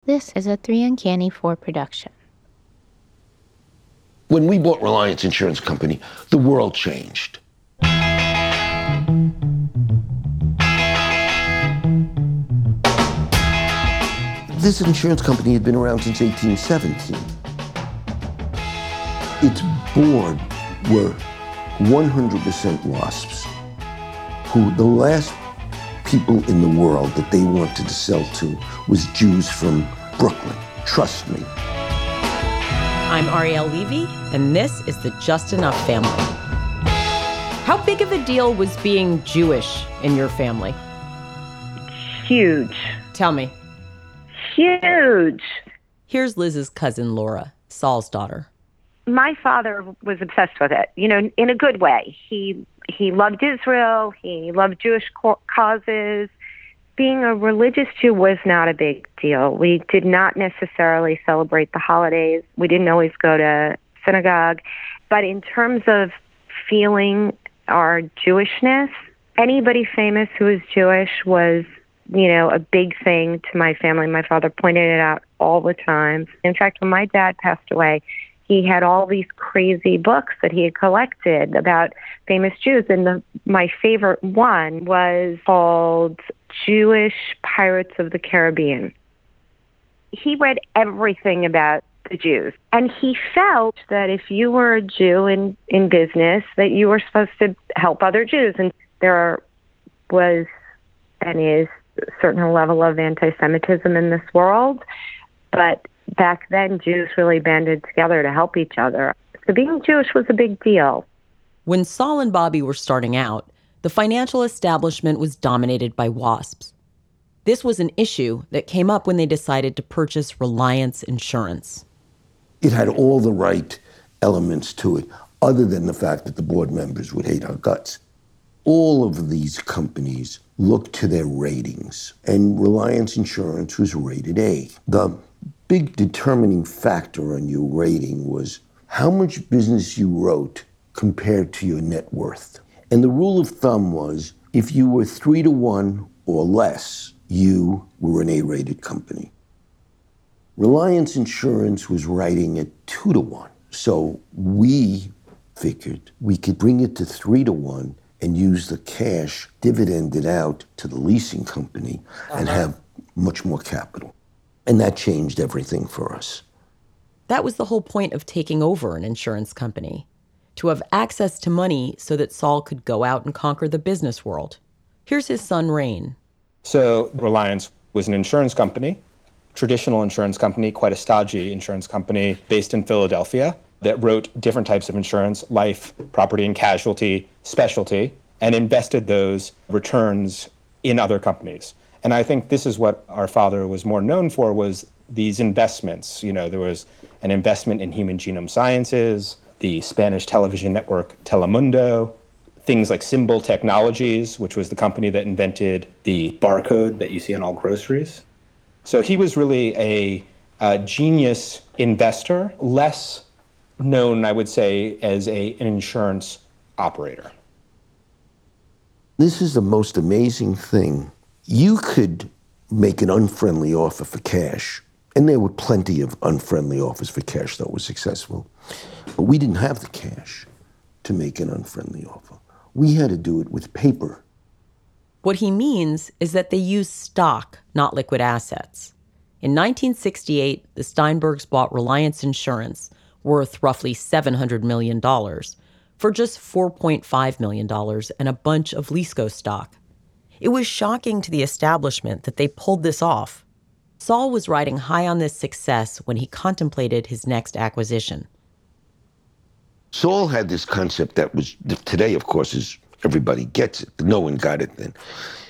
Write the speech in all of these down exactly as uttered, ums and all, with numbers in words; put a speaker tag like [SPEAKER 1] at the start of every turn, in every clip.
[SPEAKER 1] This is a three Uncanny four production.
[SPEAKER 2] When we bought Reliance Insurance Company, the world changed. This insurance company had been around since eighteen seventeen. Its board were one hundred percent WASPs, who the last people in the world that they wanted to sell to was Jews from Brooklyn. Trust me.
[SPEAKER 3] I'm Arielle Levy, and this is the Just Enough family. How big of a deal was being Jewish in your family?
[SPEAKER 4] Huge.
[SPEAKER 3] Tell me.
[SPEAKER 4] Huge.
[SPEAKER 3] Here's Liz's cousin, Laura, Saul's daughter.
[SPEAKER 4] My father was obsessed with it, you know, in a good way. He he loved Israel. He loved Jewish causes. Being a religious Jew was not a big deal. We did not necessarily celebrate the holidays. We didn't always go to synagogue. But in terms of feeling our Jewishness, anybody famous who was Jewish was, you know, a big thing to my family. My father pointed it out all the time. In fact, when my dad passed away, he had all these crazy books that he had collected about famous Jews. And the, my favorite one was called Jewish Pirates of the Caribbean. He read everything about the Jews. And he felt that if you were a Jew in, in business, that you were supposed to help other Jews. And there was and is a certain level of anti-Semitism in this world. But back then, Jews really banded together to help each other. So being Jewish was a big deal.
[SPEAKER 3] When Saul and Bobby were starting out, the financial establishment was dominated by WASPs. This was an issue that came up when they decided to purchase Reliance Insurance.
[SPEAKER 2] It had all the right elements to it, other than the fact that the board members would hate our guts. All of these companies looked to their ratings, and Reliance Insurance was rated A. The big determining factor on your rating was how much business you wrote compared to your net worth. And the rule of thumb was if you were three to one or less, you were an A-rated company. Reliance Insurance was writing at two to one. So we figured we could bring it to three to one and use the cash dividended out to the leasing company and have much more capital. And that changed everything for us.
[SPEAKER 3] That was the whole point of taking over an insurance company, to have access to money so that Saul could go out and conquer the business world. Here's his son, Rain.
[SPEAKER 5] So Reliance was an insurance company, traditional insurance company, quite a stodgy insurance company based in Philadelphia that wrote different types of insurance, life, property and casualty, specialty, and invested those returns in other companies. And I think this is what our father was more known for, was these investments. You know, there was an investment in Human Genome Sciences, the Spanish television network Telemundo, things like Symbol Technologies, which was the company that invented the barcode that you see on all groceries. So he was really a, a genius investor, less known, I would say, as a, an insurance operator.
[SPEAKER 2] This is the most amazing thing. You could make an unfriendly offer for cash, and there were plenty of unfriendly offers for cash that were successful. But we didn't have the cash to make an unfriendly offer. We had to do it with paper.
[SPEAKER 3] What he means is that they used stock, not liquid assets. In nineteen sixty-eight, the Steinbergs bought Reliance Insurance, worth roughly seven hundred million dollars, for just four point five million dollars and a bunch of Lisco stock. It was shocking to the establishment that they pulled this off. Saul was riding high on this success when he contemplated his next acquisition.
[SPEAKER 2] Saul had this concept that was, today, of course, is everybody gets it. No one got it then.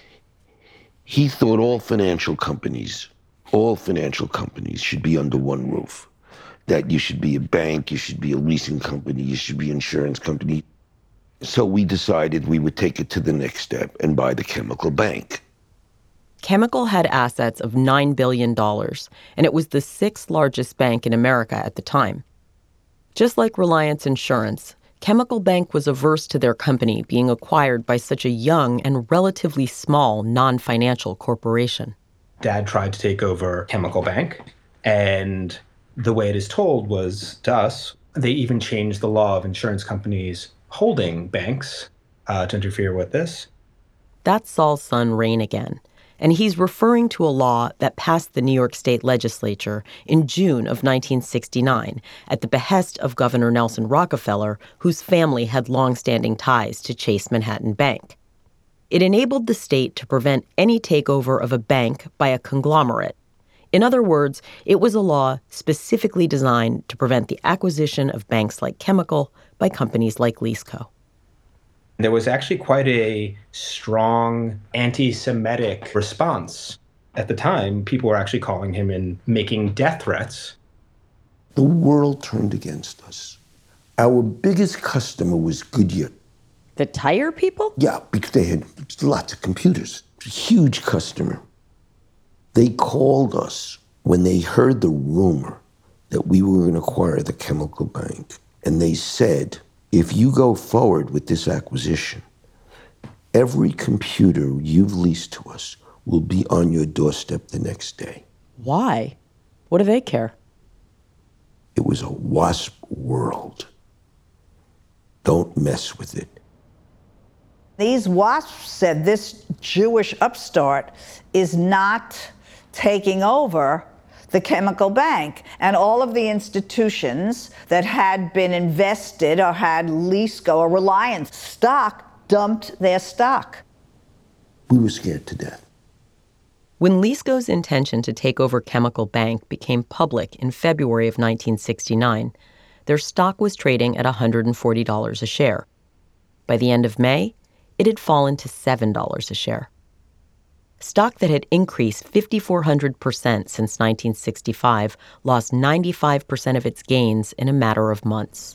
[SPEAKER 2] He thought all financial companies, all financial companies should be under one roof. That you should be a bank, you should be a leasing company, you should be an insurance company. So we decided we would take it to the next step and buy the Chemical Bank.
[SPEAKER 3] Chemical had assets of nine billion dollars, and it was the sixth largest bank in America at the time. Just like Reliance Insurance, Chemical Bank was averse to their company being acquired by such a young and relatively small non-financial corporation.
[SPEAKER 5] Dad tried to take over Chemical Bank, and the way it is told was to us, they even changed the law of insurance companies holding banks uh, to interfere with this.
[SPEAKER 3] That's Saul's son, Rain, again. And he's referring to a law that passed the New York State legislature in June of nineteen sixty-nine at the behest of Governor Nelson Rockefeller, whose family had longstanding ties to Chase Manhattan Bank. It enabled the state to prevent any takeover of a bank by a conglomerate. In other words, it was a law specifically designed to prevent the acquisition of banks like Chemical by companies like Leaseco.
[SPEAKER 5] There was actually quite a strong anti-Semitic response. At the time, people were actually calling him and making death threats.
[SPEAKER 2] The world turned against us. Our biggest customer was Goodyear.
[SPEAKER 3] The tire people?
[SPEAKER 2] Yeah, because they had lots of computers. A huge customer. They called us when they heard the rumor that we were going to acquire the Chemical Bank. And they said, if you go forward with this acquisition, every computer you've leased to us will be on your doorstep the next day.
[SPEAKER 3] Why? What do they care?
[SPEAKER 2] It was a WASP world. Don't mess with it.
[SPEAKER 6] These WASPs said this Jewish upstart is not taking over the Chemical Bank. And all of the institutions that had been invested or had Leaseco or Reliance stock dumped their stock.
[SPEAKER 2] We were scared to death.
[SPEAKER 3] When Leaseco's intention to take over Chemical Bank became public in February of nineteen sixty-nine, their stock was trading at one hundred forty dollars a share. By the end of May, it had fallen to seven dollars a share. Stock that had increased five thousand four hundred percent since nineteen sixty-five lost ninety-five percent of its gains in a matter of months.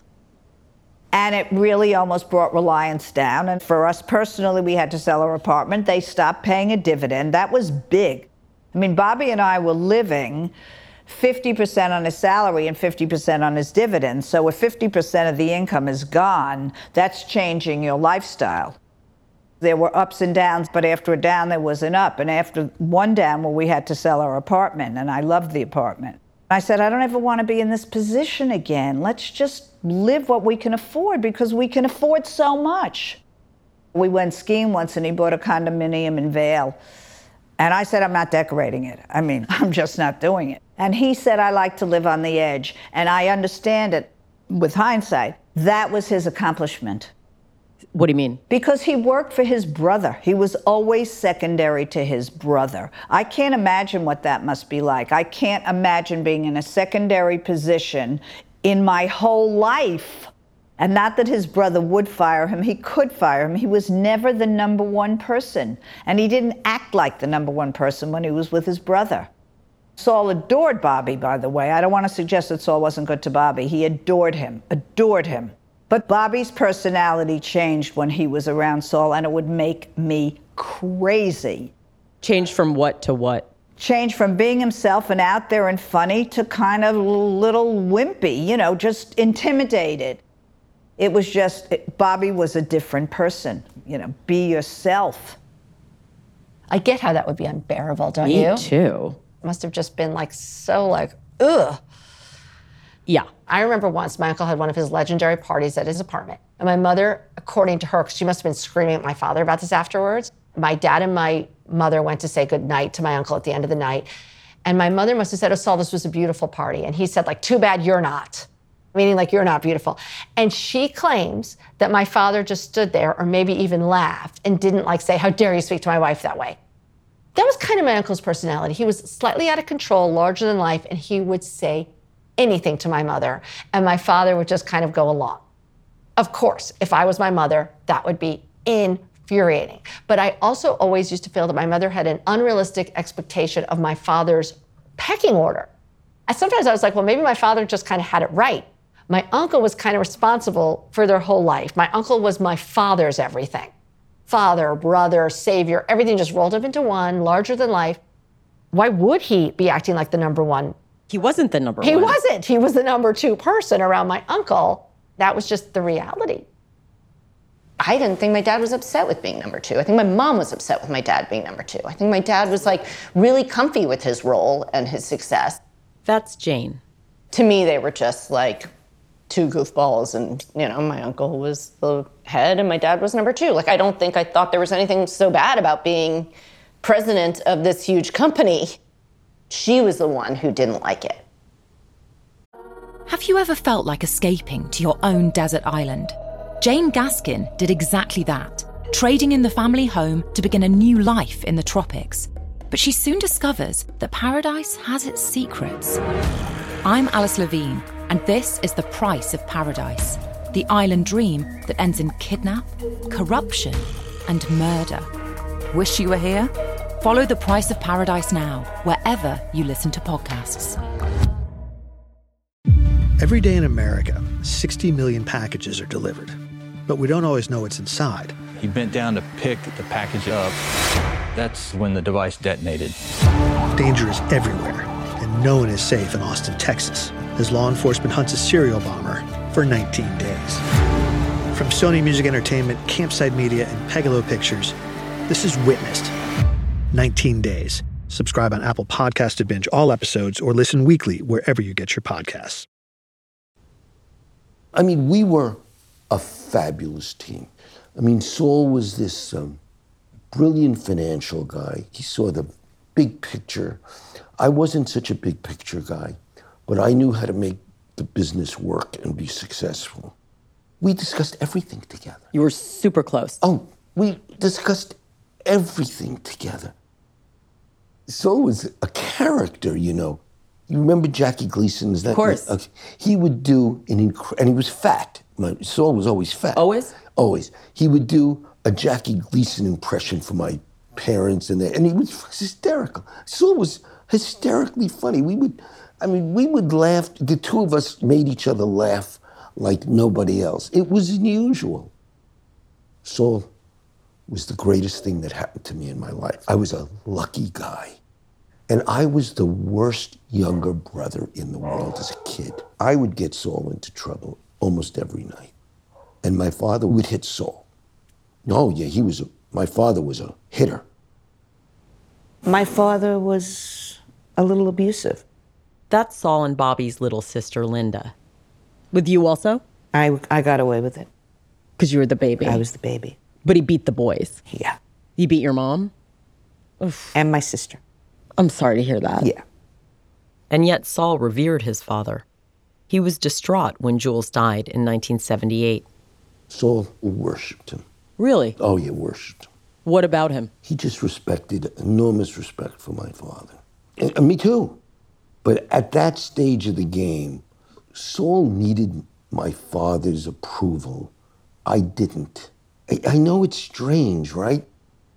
[SPEAKER 6] And it really almost brought Reliance down. And for us personally, we had to sell our apartment. They stopped paying a dividend. That was big. I mean, Bobby and I were living fifty percent on his salary and fifty percent on his dividends. So if fifty percent of the income is gone, that's changing your lifestyle. There were ups and downs, but after a down, there was an up. And after one down, well, we had to sell our apartment, and I loved the apartment. I said, I don't ever want to be in this position again. Let's just live what we can afford, because we can afford so much. We went skiing once, and he bought a condominium in Vail. And I said, I'm not decorating it. I mean, I'm just not doing it. And he said, I like to live on the edge. And I understand it with hindsight. That was his accomplishment.
[SPEAKER 3] What do you mean?
[SPEAKER 6] Because he worked for his brother. He was always secondary to his brother. I can't imagine what that must be like. I can't imagine being in a secondary position in my whole life. And not that his brother would fire him. He could fire him. He was never the number one person. And he didn't act like the number one person when he was with his brother. Saul adored Bobby, by the way. I don't want to suggest that Saul wasn't good to Bobby. He adored him, adored him. But Bobby's personality changed when he was around Saul, and it would make me crazy.
[SPEAKER 3] Changed from what to what?
[SPEAKER 6] Changed from being himself and out there and funny to kind of little wimpy, you know, just intimidated. It was just, it, Bobby was a different person, you know, be yourself.
[SPEAKER 7] I get how that would be unbearable, don't
[SPEAKER 3] Me
[SPEAKER 7] you?
[SPEAKER 3] Me too.
[SPEAKER 7] It must have just been like, so like, ugh.
[SPEAKER 3] Yeah.
[SPEAKER 7] I remember once my uncle had one of his legendary parties at his apartment. And my mother, according to her, because she must have been screaming at my father about this afterwards, my dad and my mother went to say goodnight to my uncle at the end of the night. And my mother must have said, oh, Saul, this was a beautiful party. And he said, like, too bad you're not. Meaning like, you're not beautiful. And she claims that my father just stood there or maybe even laughed and didn't like say, how dare you speak to my wife that way. That was kind of my uncle's personality. He was slightly out of control, larger than life, and he would say anything to my mother. And my father would just kind of go along. Of course, if I was my mother, that would be infuriating. But I also always used to feel that my mother had an unrealistic expectation of my father's pecking order. And sometimes I was like, well, maybe my father just kind of had it right. My uncle was kind of responsible for their whole life. My uncle was my father's everything. Father, brother, savior, everything just rolled up into one, larger than life. Why would he be acting like the number one?
[SPEAKER 3] He wasn't the number
[SPEAKER 7] he
[SPEAKER 3] one.
[SPEAKER 7] He wasn't. He was the number two person around my uncle. That was just the reality.
[SPEAKER 8] I didn't think my dad was upset with being number two. I think my mom was upset with my dad being number two. I think my dad was like really comfy with his role and his success.
[SPEAKER 3] That's Jane.
[SPEAKER 8] To me, they were just like two goofballs, and you know, my uncle was the head and my dad was number two. Like, I don't think I thought there was anything so bad about being president of this huge company. She was the one who didn't like it.
[SPEAKER 9] Have you ever felt like escaping to your own desert island? Jane Gaskin did exactly that, trading in the family home to begin a new life in the tropics. But she soon discovers that paradise has its secrets. I'm Alice Levine, and this is The Price of Paradise, the island dream that ends in kidnap, corruption, and murder. Wish you were here? Follow The Price of Paradise now, wherever you listen to podcasts.
[SPEAKER 10] Every day in America, sixty million packages are delivered, but we don't always know what's inside.
[SPEAKER 11] He bent down to pick the package up. That's when the device detonated.
[SPEAKER 10] Danger is everywhere, and no one is safe in Austin, Texas, as law enforcement hunts a serial bomber for nineteen days. From Sony Music Entertainment, Campside Media, and Pegalo Pictures, this is Witnessed. nineteen days. Subscribe on Apple Podcasts to binge all episodes or listen weekly wherever you get your podcasts.
[SPEAKER 2] I mean, we were a fabulous team. I mean, Saul was this um, brilliant financial guy. He saw the big picture. I wasn't such a big picture guy, but I knew how to make the business work and be successful. We discussed everything together.
[SPEAKER 3] You were super close.
[SPEAKER 2] Oh, we discussed everything together. Saul was a character, you know. You remember Jackie Gleason? Is that
[SPEAKER 3] of course.
[SPEAKER 2] Okay. He would do an incre- and he was fat. My, Saul was always fat.
[SPEAKER 3] Always?
[SPEAKER 2] Always. He would do a Jackie Gleason impression for my parents, and they, and he was hysterical. Saul was hysterically funny. We would, I mean, we would laugh. The two of us made each other laugh like nobody else. It was unusual. Saul was the greatest thing that happened to me in my life. I was a lucky guy. And I was the worst younger brother in the world as a kid. I would get Saul into trouble almost every night. And my father would hit Saul. No, yeah, he was, a, my father was a hitter.
[SPEAKER 12] My father was a little abusive.
[SPEAKER 3] That's Saul and Bobby's little sister, Linda. With you also?
[SPEAKER 12] I, I got away with it.
[SPEAKER 3] Because you were the baby?
[SPEAKER 12] I was the baby.
[SPEAKER 3] But he beat the boys?
[SPEAKER 12] Yeah.
[SPEAKER 3] You beat your mom?
[SPEAKER 12] Oof. And my sister.
[SPEAKER 3] I'm sorry to hear that.
[SPEAKER 12] Yeah.
[SPEAKER 3] And yet Saul revered his father. He was distraught when Jules died in nineteen seventy-eight.
[SPEAKER 2] Saul worshipped him.
[SPEAKER 3] Really?
[SPEAKER 2] Oh, yeah, worshipped him.
[SPEAKER 3] What about him?
[SPEAKER 2] He just respected, enormous respect for my father. And, and me too. But at that stage of the game, Saul needed my father's approval. I didn't. I, I know it's strange, right?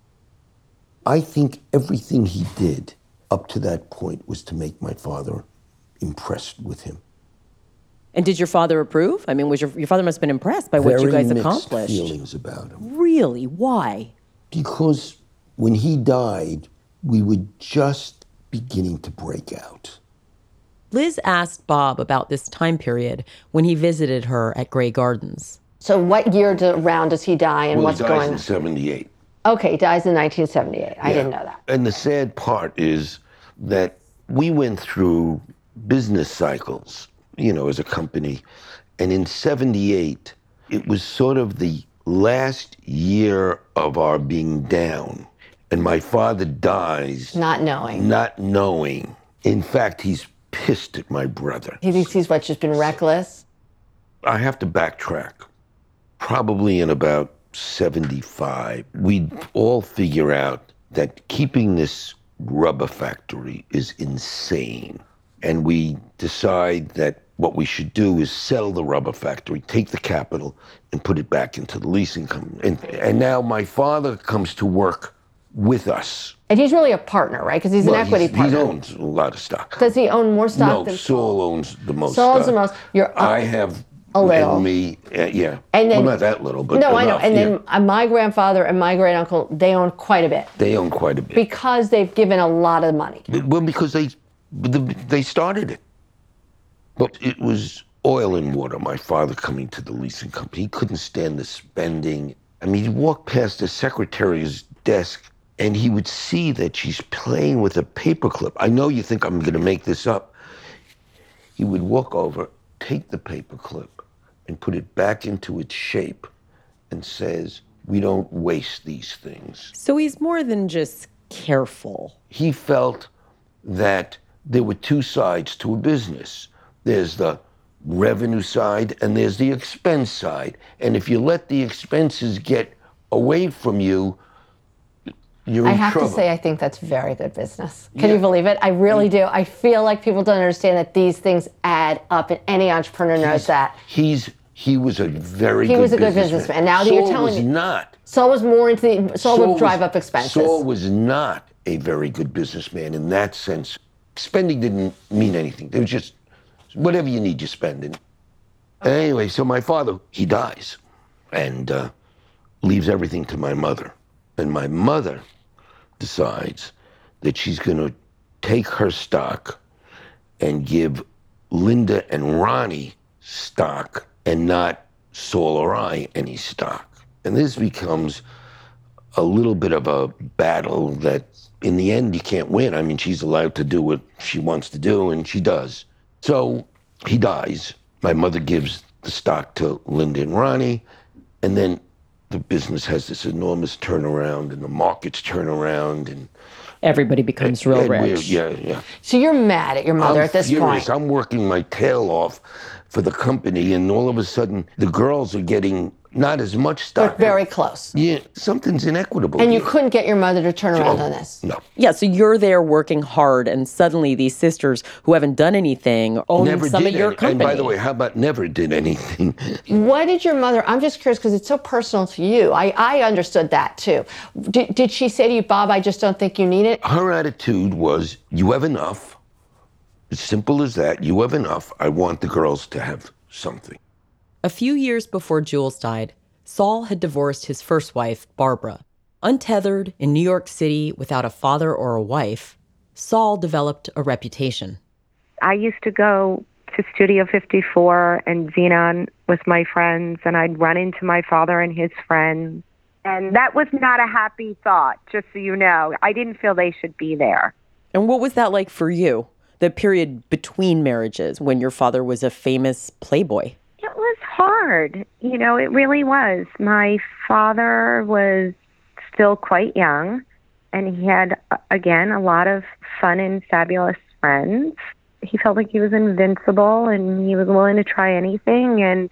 [SPEAKER 2] I think everything he did up to that point was to make my father impressed with him.
[SPEAKER 3] And did your father approve? I mean, was your your father must have been impressed by what
[SPEAKER 2] Very
[SPEAKER 3] you guys
[SPEAKER 2] mixed
[SPEAKER 3] accomplished.
[SPEAKER 2] Feelings about him.
[SPEAKER 3] Really? Why?
[SPEAKER 2] Because when he died, we were just beginning to break out.
[SPEAKER 3] Liz asked Bob about this time period when he visited her at Grey Gardens.
[SPEAKER 7] So what year do, around does he die and
[SPEAKER 2] well,
[SPEAKER 7] what's
[SPEAKER 2] he dies
[SPEAKER 7] going on?
[SPEAKER 2] in seventy-eight.
[SPEAKER 7] Okay, he dies in nineteen seventy-eight. I
[SPEAKER 2] Yeah.
[SPEAKER 7] didn't know that.
[SPEAKER 2] And the sad part is that we went through business cycles, you know, as a company. And in seventy-eight, it was sort of the last year of our being down. And my father dies.
[SPEAKER 7] Not knowing.
[SPEAKER 2] Not knowing. In fact, he's pissed at my brother.
[SPEAKER 7] He thinks he's what, just been reckless?
[SPEAKER 2] I have to backtrack. Probably in about seventy-five, we'd all figure out that keeping this rubber factory is insane. And we decide that what we should do is sell the rubber factory, take the capital, and put it back into the leasing company. And, and now my father comes to work with us.
[SPEAKER 7] And he's really a partner, right? Because he's
[SPEAKER 2] Well,
[SPEAKER 7] an equity
[SPEAKER 2] he's,
[SPEAKER 7] partner.
[SPEAKER 2] He owns a lot of stock.
[SPEAKER 7] Does he own more stock
[SPEAKER 2] no,
[SPEAKER 7] than
[SPEAKER 2] Saul owns the most
[SPEAKER 7] Saul owns
[SPEAKER 2] stock.
[SPEAKER 7] the most. You're up
[SPEAKER 2] I have
[SPEAKER 7] a little.
[SPEAKER 2] And me, uh, yeah.
[SPEAKER 7] And then,
[SPEAKER 2] well, not that little, but
[SPEAKER 7] no,
[SPEAKER 2] enough,
[SPEAKER 7] I know. And
[SPEAKER 2] yeah.
[SPEAKER 7] then uh, my grandfather and my great uncle, they own quite a bit
[SPEAKER 2] They own quite a bit.
[SPEAKER 7] because they've given a lot of money.
[SPEAKER 2] Well, because they they started it. But it was oil and water, my father coming to the leasing company. He couldn't stand the spending. I mean, he'd walk past the secretary's desk and he would see that she's playing with a paperclip. I know you think I'm going to make this up. He would walk over, take the paperclip, and put it back into its shape and says, we don't waste these things.
[SPEAKER 3] So he's more than just careful.
[SPEAKER 2] He felt that there were two sides to a business. There's the revenue side and there's the expense side. And if you let the expenses get away from you, you're in
[SPEAKER 7] I have
[SPEAKER 2] trouble.
[SPEAKER 7] to say, I think that's very good business. Can
[SPEAKER 2] Yeah.
[SPEAKER 7] you believe it? I really do. I feel like people don't understand that these things add up, and any entrepreneur knows that.
[SPEAKER 2] He's he was a very
[SPEAKER 7] He
[SPEAKER 2] good
[SPEAKER 7] was a good
[SPEAKER 2] businessman.
[SPEAKER 7] businessman. Now that you're
[SPEAKER 2] Saul
[SPEAKER 7] telling
[SPEAKER 2] was
[SPEAKER 7] me-
[SPEAKER 2] not.
[SPEAKER 7] Saul was more into the, Saul,
[SPEAKER 2] Saul
[SPEAKER 7] would drive
[SPEAKER 2] was-
[SPEAKER 7] up expenses.
[SPEAKER 2] Saul was not a very good businessman in that sense. Spending didn't mean anything. It was just whatever you need, you spend it. Anyway, so my father, he dies and uh, leaves everything to my mother. And my mother decides that she's going to take her stock and give Linda and Ronnie stock and not Saul or I any stock. And this becomes a little bit of a battle that in the end you can't win. I mean, she's allowed to do what she wants to do, and she does. So he dies. My mother gives the stock to Linda and Ronnie, and then the business has this enormous turnaround, and the markets turn around, and
[SPEAKER 3] Everybody becomes real
[SPEAKER 2] and we're-
[SPEAKER 3] rich.
[SPEAKER 2] Yeah, yeah.
[SPEAKER 7] So you're mad at your mother
[SPEAKER 2] I'm
[SPEAKER 7] at this
[SPEAKER 2] furious.
[SPEAKER 7] point.
[SPEAKER 2] I'm working my tail off for the company, and all of a sudden, the girls are getting not as much stock.
[SPEAKER 7] But very close.
[SPEAKER 2] Yeah, something's inequitable.
[SPEAKER 7] And you
[SPEAKER 2] here.
[SPEAKER 7] couldn't get your mother to turn around on this.
[SPEAKER 2] No.
[SPEAKER 3] Yeah, so you're there working hard, and suddenly these sisters who haven't done anything own
[SPEAKER 2] Never
[SPEAKER 3] some
[SPEAKER 2] did
[SPEAKER 3] of your
[SPEAKER 2] any-
[SPEAKER 3] company.
[SPEAKER 2] And by the way, how about never did anything?
[SPEAKER 7] What did your mother, I'm just curious because it's so personal to you. I, I understood that too. Did, did she say to you, Bob, I just don't think you need it?
[SPEAKER 2] Her attitude was, you have enough. As simple as that. You have enough. I want the girls to have something.
[SPEAKER 3] A few years before Jules died, Saul had divorced his first wife, Barbara. Untethered in New York City without a father or a wife, Saul developed a reputation.
[SPEAKER 4] I used to go to Studio fifty-four and Xenon with my friends, and I'd run into my father and his friends. And that was not a happy thought, just so you know. I didn't feel they should be there.
[SPEAKER 3] And what was that like for you? The period between marriages when your father was a famous playboy?
[SPEAKER 4] It was hard. You know, it really was. My father was still quite young, and he had, again, a lot of fun and fabulous friends. He felt like he was invincible, and he was willing to try anything, and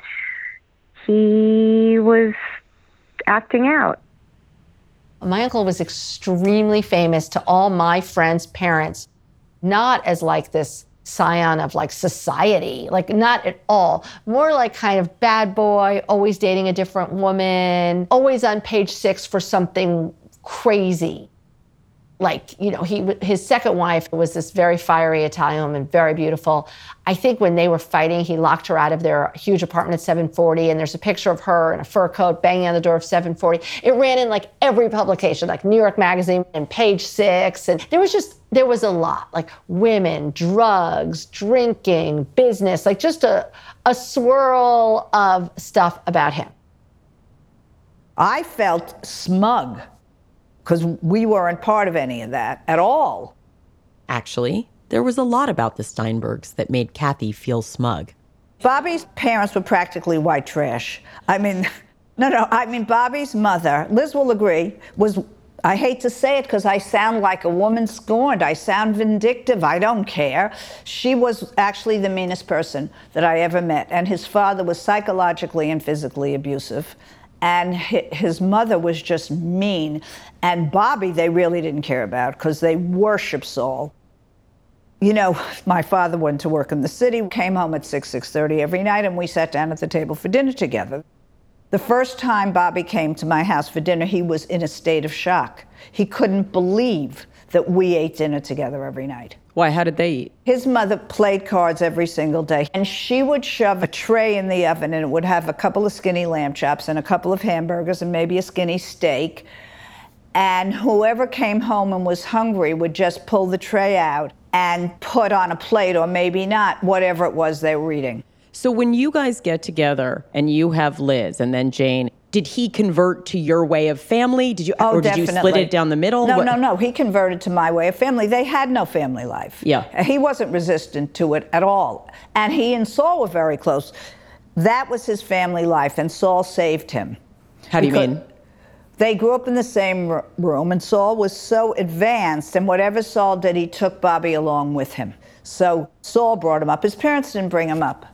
[SPEAKER 4] he was acting out.
[SPEAKER 7] My uncle was extremely famous to all my friends' parents, not as like this scion of like society, like not at all. More like kind of bad boy, always dating a different woman, always on page six for something crazy. Like, you know, he his second wife was this very fiery Italian woman, very beautiful. I think when they were fighting, he locked her out of their huge apartment at seven forty, and there's a picture of her in a fur coat banging on the door of seven forty. It ran in like every publication, like New York Magazine and Page Six, and there was just, there was a lot, like women, drugs, drinking, business, like just a, a swirl of stuff about him.
[SPEAKER 6] I felt smug because we weren't part of any of that at all.
[SPEAKER 3] Actually, there was a lot about the Steinbergs that made Kathy feel smug.
[SPEAKER 6] Bobby's parents were practically white trash. I mean, no, no, I mean, Bobby's mother, Liz will agree, was, I hate to say it because I sound like a woman scorned. I sound vindictive. I don't care. She was actually the meanest person that I ever met. And his father was psychologically and physically abusive. And his mother was just mean. And Bobby, they really didn't care about because they worshiped Saul. You know, my father went to work in the city, came home at six, six thirty every night, and we sat down at the table for dinner together. The first time Bobby came to my house for dinner, he was in a state of shock. He couldn't believe that we ate dinner together every night.
[SPEAKER 3] Why? How did they eat?
[SPEAKER 6] His mother played cards every single day, and she would shove a tray in the oven, and it would have a couple of skinny lamb chops and a couple of hamburgers and maybe a skinny steak. And whoever came home and was hungry would just pull the tray out and put on a plate, or maybe not, whatever it was they were eating.
[SPEAKER 3] So when you guys get together and you have Liz and then Jane, do did he convert to your way of family? Did you,
[SPEAKER 6] Oh,
[SPEAKER 3] or did
[SPEAKER 6] definitely.
[SPEAKER 3] you split it down the middle?
[SPEAKER 6] No,
[SPEAKER 3] What-
[SPEAKER 6] no, no. He converted to my way of family. They had no family life.
[SPEAKER 3] Yeah.
[SPEAKER 6] He wasn't resistant to it at all. And he and Saul were very close. That was his family life, and Saul saved him.
[SPEAKER 3] How do you
[SPEAKER 6] Because
[SPEAKER 3] mean?
[SPEAKER 6] They grew up in the same r- room, and Saul was so advanced, and whatever Saul did, he took Bobby along with him. So Saul brought him up. His parents didn't bring him up.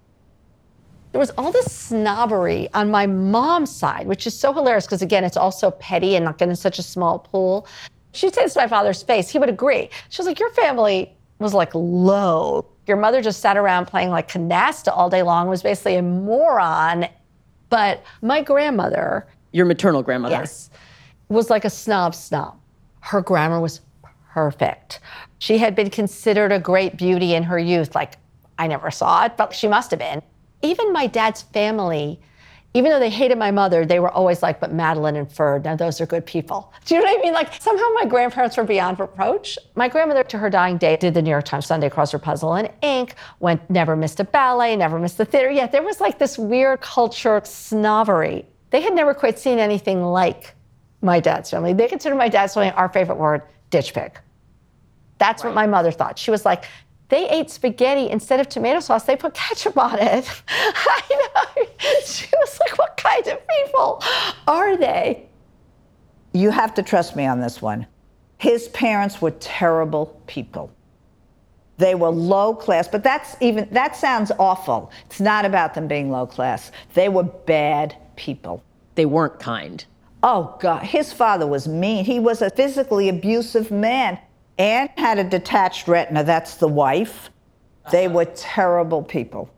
[SPEAKER 7] There was all this snobbery on my mom's side, which is so hilarious because, again, it's all so petty and not getting such a small pool. She'd say this to my father's face. He would agree. She was like, your family was like low. Your mother just sat around playing like canasta all day long, was basically a moron. But my grandmother,
[SPEAKER 3] Your maternal grandmother.
[SPEAKER 7] yes, was like a snob snob. Her grammar was perfect. She had been considered a great beauty in her youth. Like, I never saw it, but she must have been. Even my dad's family, even though they hated my mother, they were always like, but Madeline and Ferd, now those are good people. Do you know what I mean? Like, somehow my grandparents were beyond reproach. My grandmother, to her dying day, did the New York Times Sunday Crossword Puzzle in ink, went, never missed a ballet, never missed the theater. Yeah, there was like this weird culture snobbery. They had never quite seen anything like my dad's family. They considered my dad's family, our favorite word, ditch pig. That's what my mother thought. She was like, they ate spaghetti instead of tomato sauce. They put ketchup on it. I know. She was like, what kind of people are they?
[SPEAKER 6] You have to trust me on this one. His parents were terrible people. They were low class, but that's even, that sounds awful. It's not about them being low class. They were bad people.
[SPEAKER 3] They weren't kind.
[SPEAKER 6] Oh, God. His father was mean. He was a physically abusive man. Anne had a detached retina. That's the wife. They were terrible people.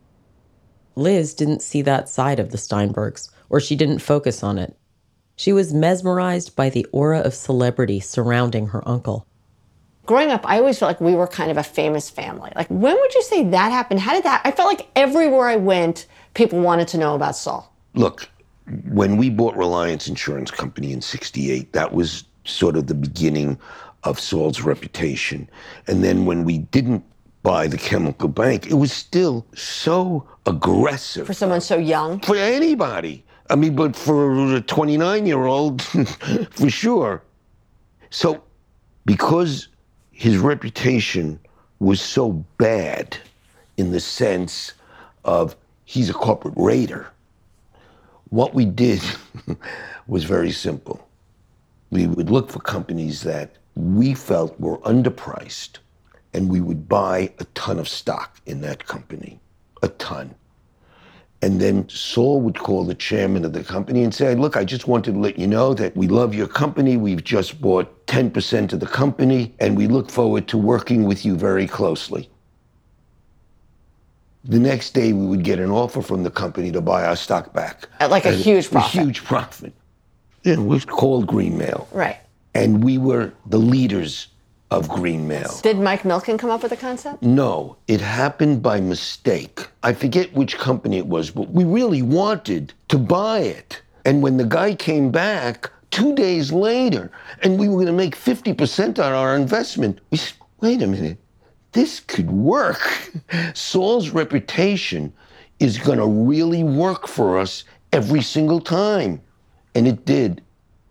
[SPEAKER 3] Liz didn't see that side of the Steinbergs, or she didn't focus on it. She was mesmerized by the aura of celebrity surrounding her uncle.
[SPEAKER 7] Growing up, I always felt like we were kind of a famous family. Like, when would you say that happened? How did that? I felt like everywhere I went, people wanted to know about Saul.
[SPEAKER 2] Look, when we bought Reliance Insurance Company in sixty-eight, that was sort of the beginning of Saul's reputation. And then when we didn't buy the Chemical Bank, it was still so aggressive.
[SPEAKER 7] For someone so young?
[SPEAKER 2] For anybody. I mean, but for a twenty-nine-year-old, for sure. So because his reputation was so bad in the sense of he's a corporate raider, what we did was very simple. We would look for companies that we felt were underpriced, and we would buy a ton of stock in that company, a ton. And then Saul would call the chairman of the company and say, look, I just wanted to let you know that we love your company. We've just bought ten percent of the company, and we look forward to working with you very closely. The next day, we would get an offer from the company to buy our stock back.
[SPEAKER 7] At like a
[SPEAKER 2] And
[SPEAKER 7] huge profit.
[SPEAKER 2] A huge profit. It was called Greenmail.
[SPEAKER 7] Right.
[SPEAKER 2] And we were the leaders of Greenmail.
[SPEAKER 7] Did Mike Milken come up with the concept?
[SPEAKER 2] No, it happened by mistake. I forget which company it was, but we really wanted to buy it. And when the guy came back two days later, and we were going to make fifty percent on our investment, we said, wait a minute, this could work. Saul's reputation is going to really work for us every single time. And it did.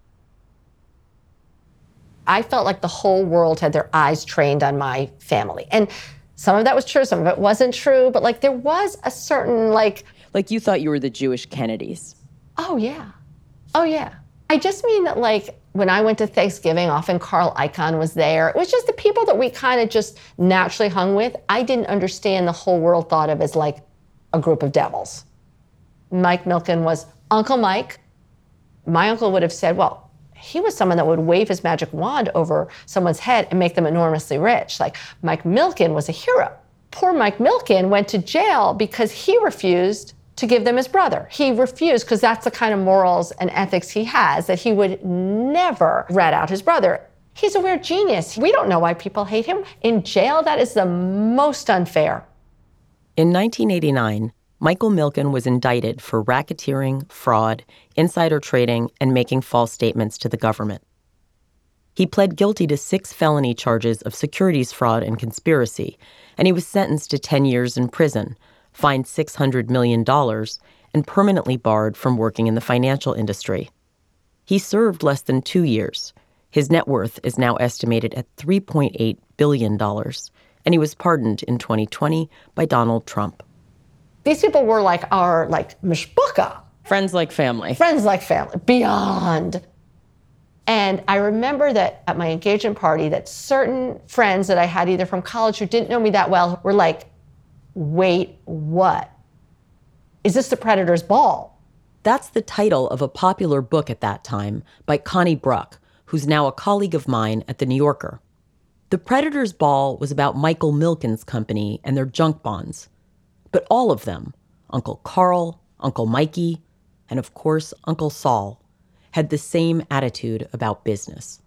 [SPEAKER 7] I felt like the whole world had their eyes trained on my family. And some of that was true, some of it wasn't true, but like there was a certain like...
[SPEAKER 3] Like you thought you were the Jewish Kennedys.
[SPEAKER 7] Oh, yeah. Oh, yeah. I just mean that like when I went to Thanksgiving, often Carl Icahn was there. It was just the people that we kind of just naturally hung with. I didn't understand the whole world thought of as like a group of devils. Mike Milken was Uncle Mike. My uncle would have said, well, he was someone that would wave his magic wand over someone's head and make them enormously rich. Like Mike Milken was a hero. Poor Mike Milken went to jail because he refused to give them his brother. He refused because that's the kind of morals and ethics he has, that he would never rat out his brother. He's a weird genius. We don't know why people hate him. In jail, that is the most unfair.
[SPEAKER 3] In nineteen eighty-nine, Michael Milken was indicted for racketeering, fraud, insider trading, and making false statements to the government. He pled guilty to six felony charges of securities fraud and conspiracy, and he was sentenced to ten years in prison, fined six hundred million dollars, and permanently barred from working in the financial industry. He served less than two years. His net worth is now estimated at three point eight billion dollars, and he was pardoned in twenty twenty by Donald Trump.
[SPEAKER 7] These people were like our, like, mishpucha.
[SPEAKER 3] Friends like family.
[SPEAKER 7] Friends like family, beyond. And I remember that at my engagement party that certain friends that I had either from college who didn't know me that well were like, wait, what? Is this the Predator's Ball?
[SPEAKER 3] That's the title of a popular book at that time by Connie Bruck, who's now a colleague of mine at The New Yorker. The Predator's Ball was about Michael Milken's company and their junk bonds. But all of them, Uncle Carl, Uncle Mikey, and of course, Uncle Saul, had the same attitude about business.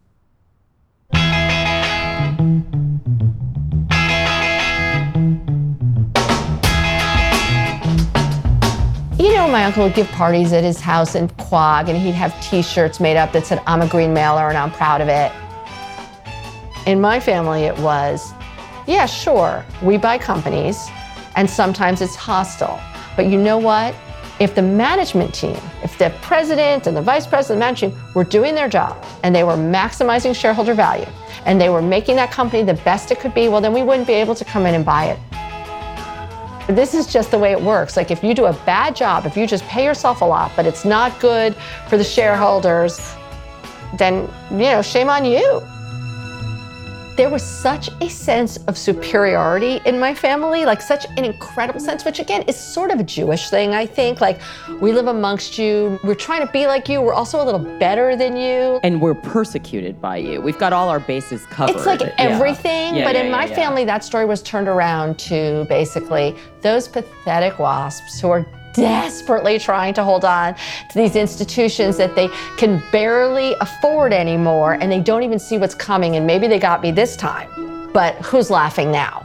[SPEAKER 7] You know, my uncle would give parties at his house in Quogue, and he'd have T-shirts made up that said, "I'm a green mailer and I'm proud of it." In my family, it was, yeah, sure, we buy companies, and sometimes it's hostile. But you know what? If the management team, if the president and the vice president and the management team were doing their job and they were maximizing shareholder value and they were making that company the best it could be, well, then we wouldn't be able to come in and buy it. This is just the way it works. Like, if you do a bad job, if you just pay yourself a lot, but it's not good for the shareholders, then, you know, shame on you. There was such a sense of superiority in my family, like such an incredible sense, which again is sort of a Jewish thing, I think. Like, we live amongst you, we're trying to be like you, we're also a little better than you.
[SPEAKER 3] And we're persecuted by you. We've got all our bases covered.
[SPEAKER 7] It's like everything,
[SPEAKER 3] yeah. Yeah,
[SPEAKER 7] but
[SPEAKER 3] yeah,
[SPEAKER 7] in my
[SPEAKER 3] yeah, yeah.
[SPEAKER 7] family, that story was turned around to basically those pathetic wasps who are desperately trying to hold on to these institutions that they can barely afford anymore, and they don't even see what's coming, and maybe they got me this time, but who's laughing now?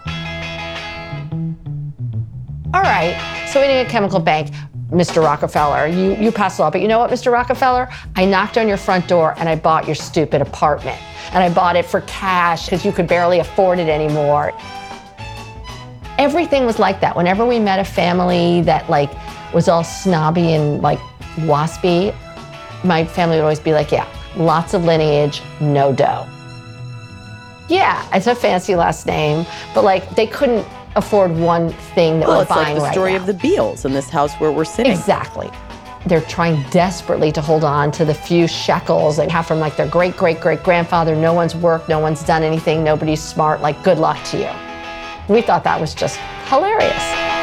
[SPEAKER 7] All right, so eating at Chemical Bank, Mister Rockefeller, you, you passed the law, but you know what, Mister Rockefeller? I knocked on your front door and I bought your stupid apartment, and I bought it for cash because you could barely afford it anymore. Everything was like that. Whenever we met a family that like was all snobby and like waspy, my family would always be like, yeah, lots of lineage, no dough. Yeah, it's a fancy last name, but like they couldn't afford one thing that
[SPEAKER 3] well,
[SPEAKER 7] we're
[SPEAKER 3] it's
[SPEAKER 7] buying
[SPEAKER 3] like the
[SPEAKER 7] right
[SPEAKER 3] story
[SPEAKER 7] now.
[SPEAKER 3] of the Beals in this house where we're sitting.
[SPEAKER 7] Exactly. They're trying desperately to hold on to the few shekels they have from like their great, great, great grandfather. No one's worked, no one's done anything, nobody's smart, like good luck to you. We thought that was just hilarious.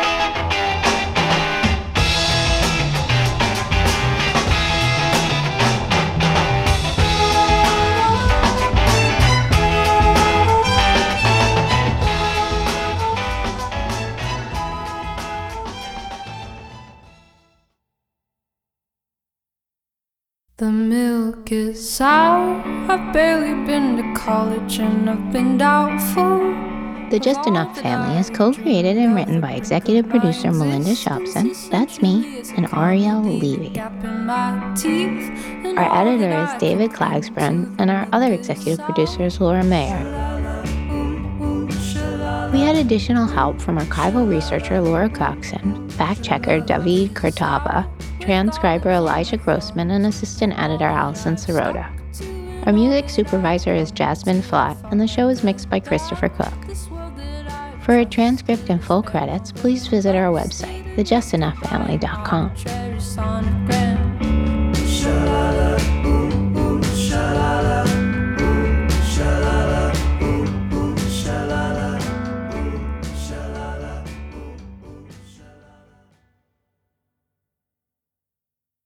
[SPEAKER 13] The milk is sour. I've barely been to college and I've been doubtful.
[SPEAKER 1] The Just Enough Family is co-created and written by executive producer Melinda Shopson, that's me, and Ariel Levy. Our editor is David Klagsbrun, and our other executive producer is Laura Mayer. We had additional help from archival researcher Laura Coxon, fact-checker David Kurtava, transcriber Elijah Grossman, and assistant editor Allison Sirota. Our music supervisor is Jasmine Flatt, and the show is mixed by Christopher Cook. For a transcript and full credits, please visit our website, the just enough family dot com.